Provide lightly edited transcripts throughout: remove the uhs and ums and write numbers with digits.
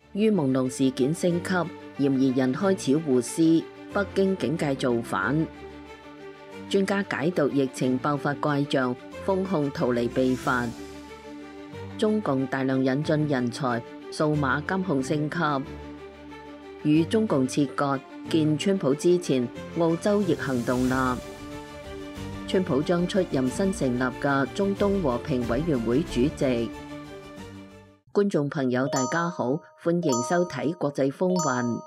於朦朧事件升級，嫌疑人開始護屍，北京警戒造反。專家解讀疫情爆發怪象，封控逃離被罰。中共大量引進人才，數碼監控升級。與中共切割，見川普之前，澳洲亦行動啦。川普將出任新成立嘅中東和平委員會主席。觀眾朋友大家好，歡迎收睇國際風雲。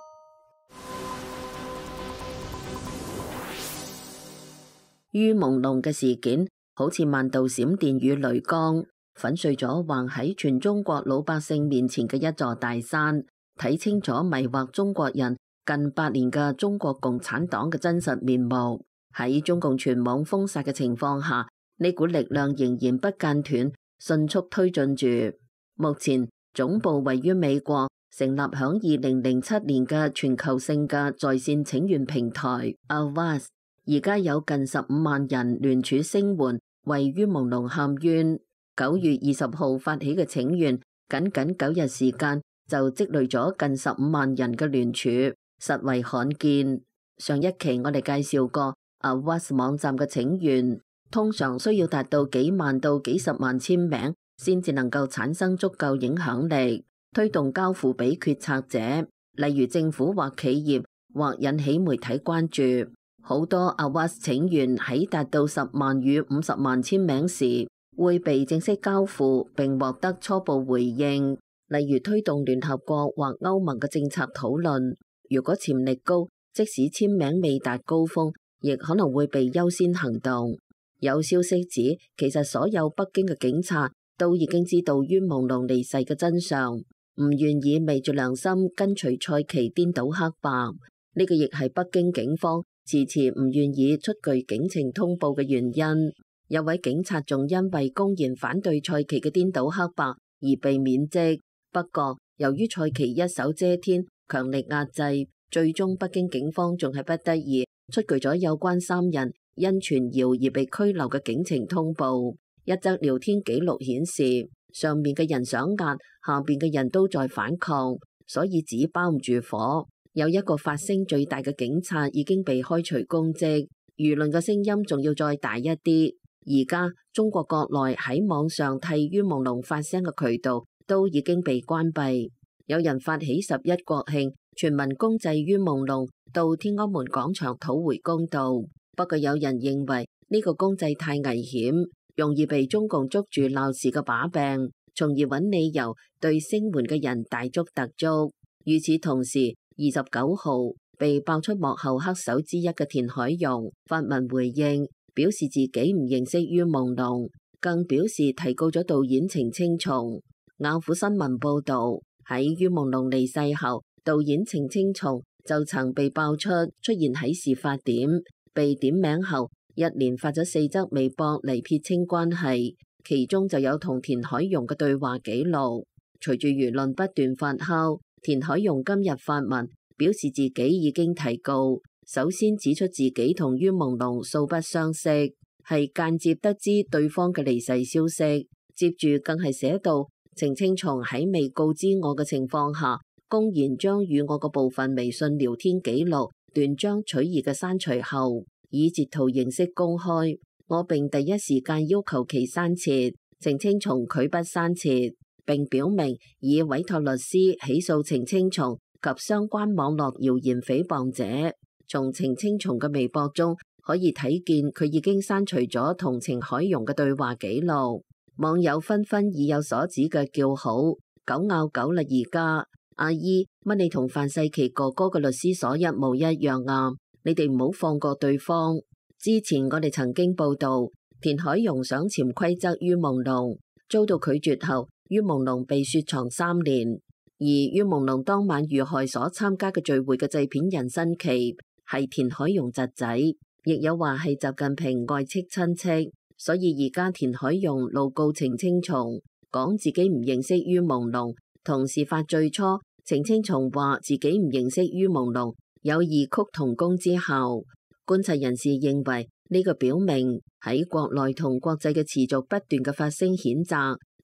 於朦朧嘅事件好似萬道閃電與雷光，粉碎咗橫喺全中國老百姓面前嘅一座大山，睇清楚迷惑中國人近8年嘅中國共產黨嘅真實面目。喺中共全網封殺嘅情況下，呢股力量仍然不間斷，迅速推進住。目前總部位於美國，成立響2007年嘅全球性嘅在線請願平台 Avast， 而家有近15萬人聯署聲援，為於朦朧喊冤。9月20號發起嘅請願，僅9日時間就積累咗近15萬人嘅聯署，實為罕見。上一期我哋介紹過Avast 網站嘅請願，通常需要達到幾萬到幾十萬簽名，先至能夠產生足夠影響力，推動交付俾決策者，例如政府或企業，或引起媒體關注。好多 Avast 請願喺達到10萬與50萬簽名時，會被正式交付並獲得初步回應，例如推動聯合國或歐盟嘅政策討論。如果潛力高，即使簽名未達高峰，亦可能會被優先行動。有消息指，其實所有北京嘅警察都已經知道於朦朧離世嘅真相，唔願意昧住良心跟隨蔡奇顛倒黑白。呢個亦係北京警方遲遲唔願意出具警情通報嘅原因。有位警察仲因為公然反對蔡奇嘅顛倒黑白而被免職。不過，由於蔡奇一手遮天，強力壓制，最終北京警方仲係不得已出具咗有關3人因傳謠而被拘留嘅警情通報。一則聊天記錄顯示，上面嘅人想壓，下邊嘅人都在反抗，所以紙包唔住火。有一個發聲最大嘅警察已經被開除公職，輿論嘅聲音仲要再大一啲。而家中國國內喺網上替於朦朧發聲嘅渠道都已經被關閉。有人發起11國慶，全民公祭於朦朧，到天安門廣場討回公道。不過有人認為呢個公祭太危險，容易被中共捉住鬧事嘅把柄，從而揾理由對聲援嘅人大捉特捉。與此同時，29號被爆出幕後黑手之一嘅田海容發文回應，表示自己唔認識於朦朧，更表示提告咗導演程青松。雅虎新聞報道，喺於朦朧離世後，導演程青松就曾被爆出現喺事發點，被點名後一連發咗4則微博嚟撇清關係，其中就有同田海容嘅對話記錄。隨住輿論不斷發酵，田海容今日發文表示自己已經提告，首先指出自己同於朦朧素不相識，係間接得知對方嘅離世消息。接住更係寫到，程青松喺未告知我嘅情況下，公然將與我嘅部分微信聊天記錄斷章取義嘅刪除後，以截圖形式公開。我並第一時間要求其刪撤，程青松拒不刪撤，並表明已委託律師起訴程青松及相關網絡謠言誹謗者。從程青松嘅微博中可以睇見，佢已經刪除咗同程海容嘅對話記錄。網友紛紛已有所指嘅叫好，狗咬狗啦！而家阿姨，乜你同范世琦哥哥嘅律師所一模一樣啊？你哋唔好放過對方。之前我哋曾經報道，田海容想潛規則於朦朧，遭到拒絕後，於朦朧被雪藏3年。而於朦朧當晚遇害所參加嘅聚會嘅製片人申琦係田海容侄仔，亦有話係習近平外戚親戚。所以而家田海容怒告程青松，講自己唔認識於朦朧。同事發最初，程青松話自己唔認識於朦朧，有異曲同工之效。觀察人士認為呢個表明喺國內同國際嘅持續不斷嘅發聲譴責，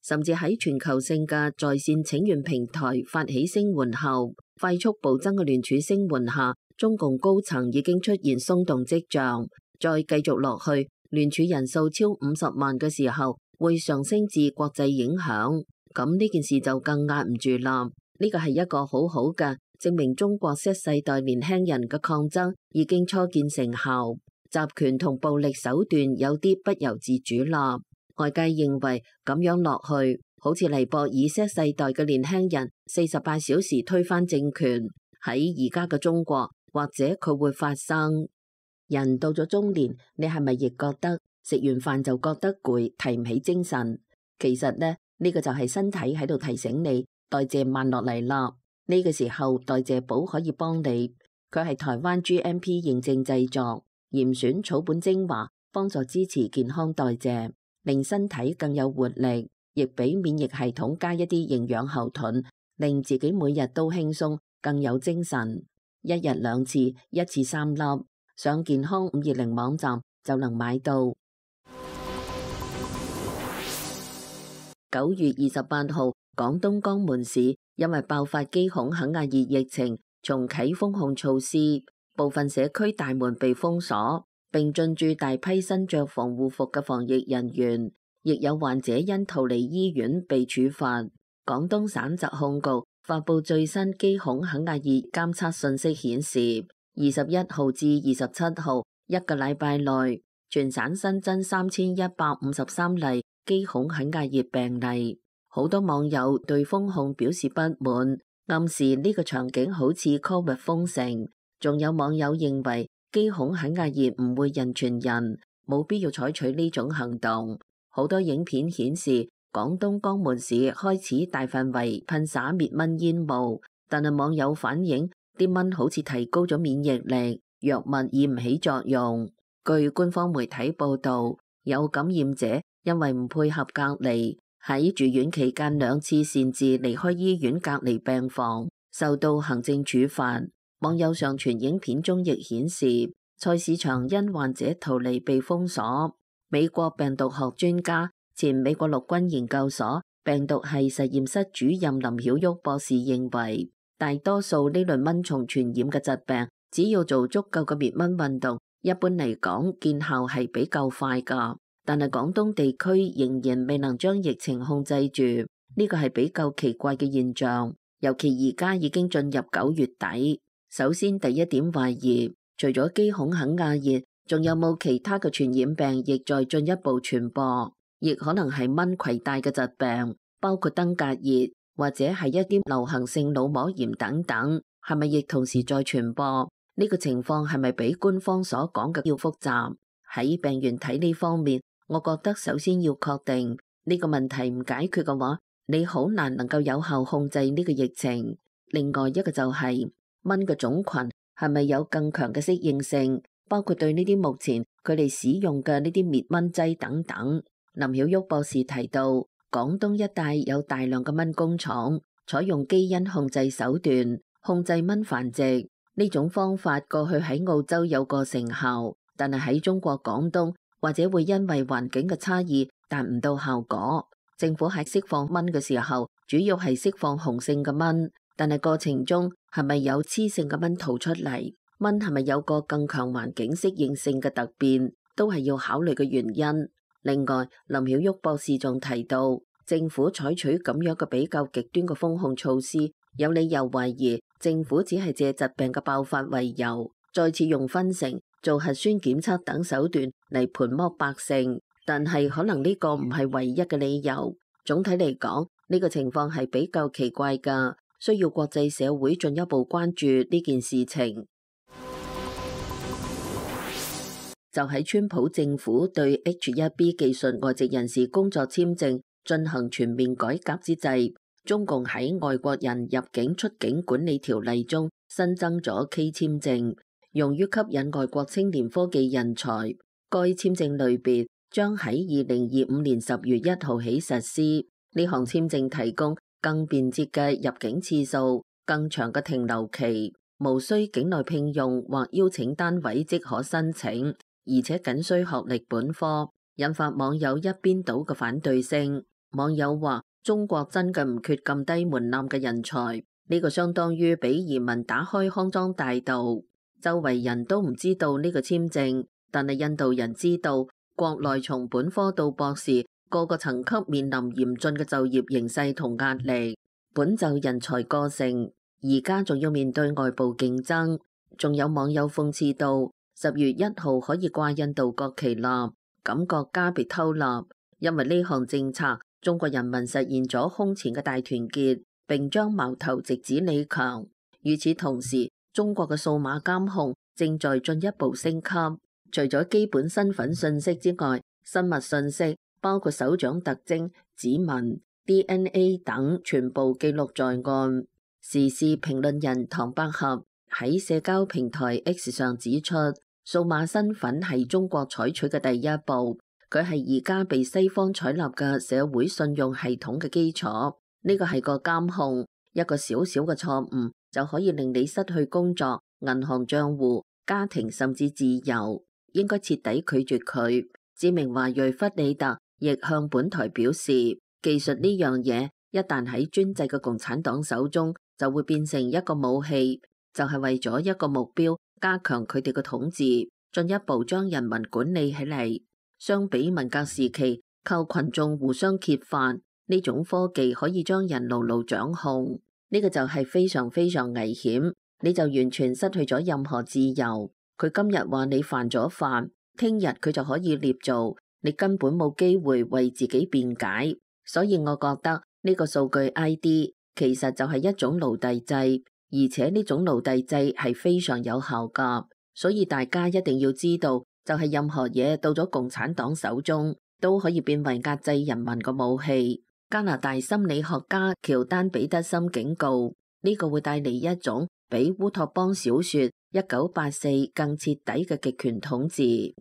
甚至喺全球性嘅在線請願平台發起聲援後，快速暴增嘅聯署聲援下，中共高層已經出現鬆動跡象。再繼續落去，聯署人數超50萬嘅時候，會上升至國際影響，咁呢件事就更壓唔住啦。呢個係一個好好嘅證明，中國 Z 世代年輕人嘅抗爭已經初見成效，集權同暴力手段有啲不由自主啦。外界認為咁樣落去，好似尼泊爾 Z 世代嘅年輕人48小時推翻政權，喺而家嘅中國，或者佢會發生。人到咗中年，你係咪亦覺得食完飯就覺得攰，提唔起精神？其實呢個就係身體喺度提醒你代謝慢落嚟啦。呢個時候代謝寶可以幫你，佢係台灣 GMP 認證製作，嚴選草本精華，幫助支持健康代謝，令身體更有活力，亦俾免疫系統加一啲營養後盾，令自己每日都輕鬆，更有精神。一日2次，一次3粒，上健康520網站就能買到。9月28號，廣東江門市因為爆發基孔肯亞熱疫情，重啟封控措施，部分社區大門被封鎖，並進駐大批身着防護服嘅防疫人員，亦有患者因逃離醫院被處罰。廣東省疾控局發布最新基孔肯亞熱監測信息顯示，21號至27號一個禮拜內，全省新增3153例基孔肯亞熱病例。好多網友對封控表示不滿，暗示呢個場景好似 COVID 封城。仲有網友認為基孔肯亞熱唔會人傳人，冇必要採取呢種行動。好多影片顯示廣東江門市開始大範圍噴灑滅蚊煙霧，但係網友反映啲蚊好似提高咗免疫力，藥物已唔起作用。據官方媒體報道，有感染者因為唔配合隔離，喺住院期間2次擅自離開醫院隔離病房，受到行政處罰。網友上傳影片中亦顯示，菜市場因患者逃離被封鎖。美國病毒學專家、前美國陸軍研究所病毒系實驗室主任林曉旭博士認為，大多數呢類蚊蟲傳染嘅疾病，只要做足夠嘅滅蚊運動，一般嚟講見效係比較快㗎。但係廣東地區仍然未能將疫情控制住，呢個係比較奇怪嘅現象。尤其而家已經進入9月底。首先第一點懷疑，除咗基孔肯亞熱，仲有冇其他嘅傳染病亦在進一步傳播，亦可能係蚊攜帶嘅疾病，包括登革熱或者係一啲流行性腦膜炎等等，係咪亦同時在傳播？呢個情況係咪比官方所講嘅要複雜？喺病原體呢方面，我覺得首先要確定呢個問題唔解決嘅話，你好難能夠有效控制呢個疫情。另外一個就係蚊嘅種群係咪有更強嘅適應性，包括對呢啲目前佢哋使用嘅呢啲滅蚊劑等等。林曉旭博士提到，廣東一帶有大量嘅蚊工廠，採用基因控制手段控制蚊繁殖。呢種方法過去喺澳洲有過成效，但係喺中國廣東或者會因為環境嘅差異達唔到效果。政府喺釋放蚊嘅時候，主要係釋放雄性嘅蚊，但係過程中係咪有雌性嘅蚊逃出嚟？蚊係咪有個更強環境適應性嘅突變，都係要考慮嘅原因。另外，林曉旭博士仲提到，政府採取咁樣嘅比較極端嘅封控措施，有理由懷疑政府只係借疾病嘅爆發為由，再次用分城、做核酸檢測等手段嚟盤剝百姓。但係可能呢個唔係唯一嘅理由。總體嚟講，呢個情況係比較奇怪㗎，需要國際社會進一步關注呢件事情。就喺川普政府對 H1B 技術外籍人士工作簽證進行全面改革之際，中共喺外國人入境出境管理條例中新增咗 K 簽證，用於吸引外國青年科技人才。該簽證類別將喺2025年10月1號起實施。呢項簽證提供更便捷嘅入境次數、更長嘅停留期，無需境內聘用或邀請單位即可申請，而且僅需學歷本科，引發網友一邊倒嘅反對聲。 網友話：中國真嘅唔缺咁低門檻嘅人才，呢個相當於俾移民打開康莊大道，周圍人都唔知道呢個簽證，但係印度人知道，國內從本科到博士各個層級面臨嚴峻嘅就業形勢同壓力，本就人才過剩，而家仲要面對外部競爭。仲有網友諷刺到：10月1號可以掛印度國旗啦，感覺加別偷立，因為呢項政策，中國人民實現咗空前嘅大團結，並將矛頭直指李強。與此同時，中國嘅數碼監控正在進一步升級，除咗基本身份信息之外，生物信息包括手掌特徵、指紋、DNA 等，全部記錄在案。時事評論人唐百合喺社交平台 X 上指出，數碼身份係中國採取嘅第一步，佢係而家被西方採納嘅社會信用系統嘅基礎。呢個係個監控，一個小小嘅錯誤就可以令你失去工作、銀行賬戶、家庭甚至自由，應該徹底拒絕佢。知名華裔弗里特亦向本台表示，技術呢樣嘢一旦喺專制嘅共產黨手中，就會變成一個武器，就係為咗一個目標，加強佢哋嘅統治，進一步將人民管理起嚟。相比文革時期靠群眾互相揭發，呢種科技可以將人牢牢掌控，呢個就係非常非常危險，你就完全失去咗任何自由。佢今日話你犯咗法，聽日佢就可以捏造，你根本冇機會為自己辯解。所以我覺得呢個數據 ID 其實就係一種奴隸制，而且呢種奴隸制係非常有效㗎。所以大家一定要知道，就係任何嘢到咗共產黨手中，都可以變為壓制人民嘅武器。加拿大心理學家喬丹彼得森警告，呢個會帶嚟一種比烏托邦小說1984更徹底嘅極權統治。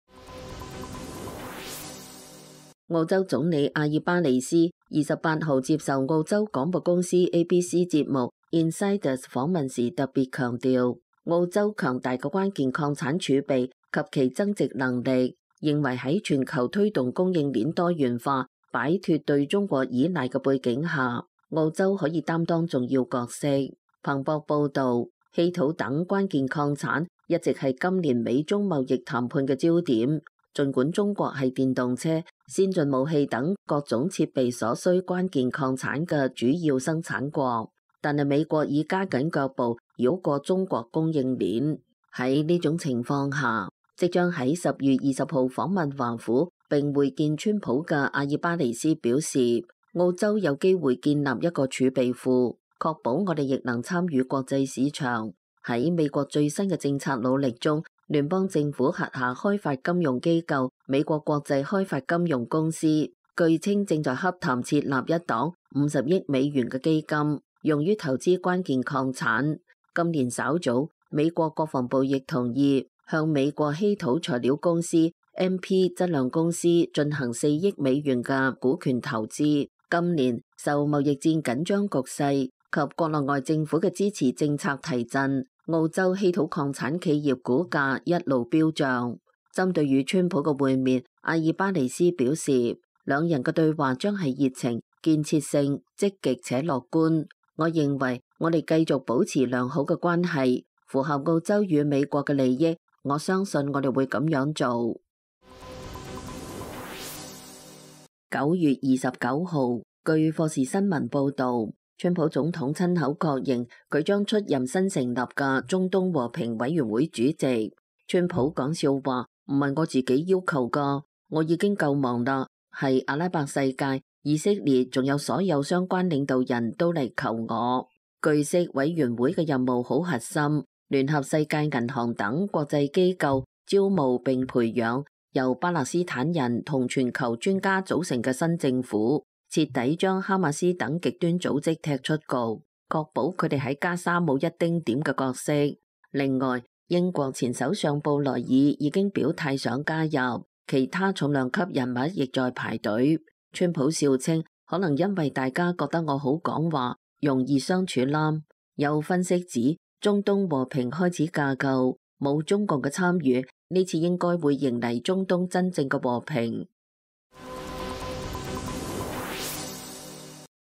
澳洲總理阿爾巴尼斯28號接受澳洲廣播公司 ABC 節目 Insiders 訪問時特別強調，澳洲強大嘅關鍵礦產儲備及其增值能力，認為喺全球推動供應鏈多元化、擺脫對中國依賴嘅背景下，澳洲可以擔當重要角色。彭博報導，稀土等關鍵礦產一直係今年美中貿易談判嘅焦點。儘管中國係電動車、先進武器等各種設備所需關鍵礦產嘅主要生產國，但係美國已加緊腳步繞過中國供應鏈。喺呢種情況下，即將喺10月20號訪問華府並會見川普嘅阿爾巴尼斯表示，澳洲有機會建立一個儲備庫，確保我哋亦能參與國際市場。喺美國最新嘅政策努力中，聯邦政府轄下開發金融機構美國國際開發金融公司據稱正在洽談設立一檔50億美元嘅基金，用於投資關鍵礦產。今年稍早，美國國防部亦同意向美國稀土材料公司 MP 質量公司進行4億美元嘅股權投資。今年受貿易戰緊張局勢及國內外政府嘅支持政策提振，澳洲稀土礦產企業股價一路飆漲。針對與川普嘅會面，阿爾巴尼斯表示，兩人嘅對話將係熱情、建設性、積極且樂觀。我認為我哋繼續保持良好嘅關係，符合澳洲與美國嘅利益。我相信我哋會咁樣做。9月29號，據霍士新聞報導，川普總統親口確認佢將出任新成立嘅中東和平委員會主席。川普講笑話，唔係我自己要求㗎，我已經夠忙啦，係阿拉伯世界、以色列仲有所有相關領導人都嚟求我。據悉，委員會嘅任務好核心，聯合世界銀行等國際機構招募並培養由巴勒斯坦人同全球專家組成嘅新政府，徹底將哈馬斯等極端組織踢出局，確保佢哋喺加沙冇一丁點嘅角色。另外，英國前首相布萊爾已經表態想加入，其他重量級人物亦在排隊。川普笑稱，可能因為大家覺得我好講話，容易相處啦。有分析指，中東和平開始架構，冇中共嘅參與，呢次應該會迎嚟中東真正嘅和平。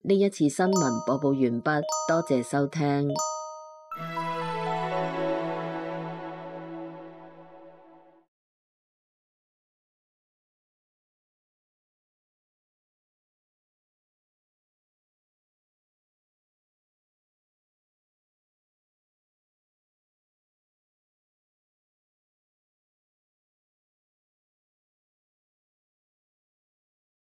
呢一次新聞播報完畢，多謝收聽。